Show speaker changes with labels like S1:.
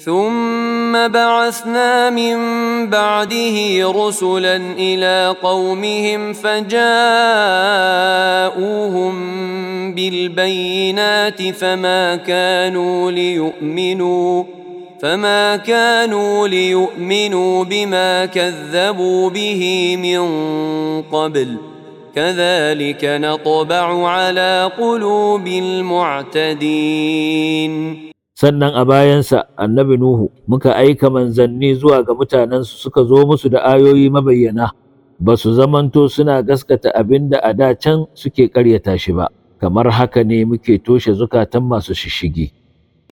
S1: ثم بعثنا من بعده رسلا إلى قومهم فجاءوهم بالبينات فما كانوا ليؤمنوا بما كذبوا به من قبل كذلك نطبع على قلوب المعتدين.
S2: Sannan a bayansa annabi Nuhu muka aika manzanni zuwa ga mutanensu suka zo musu da ayoyi mabayyana, ba su zamanto suna gaskata abin da a da can suke ƙaryata shi ba, kamar haka ne muke toshe zukatan masu shishigi.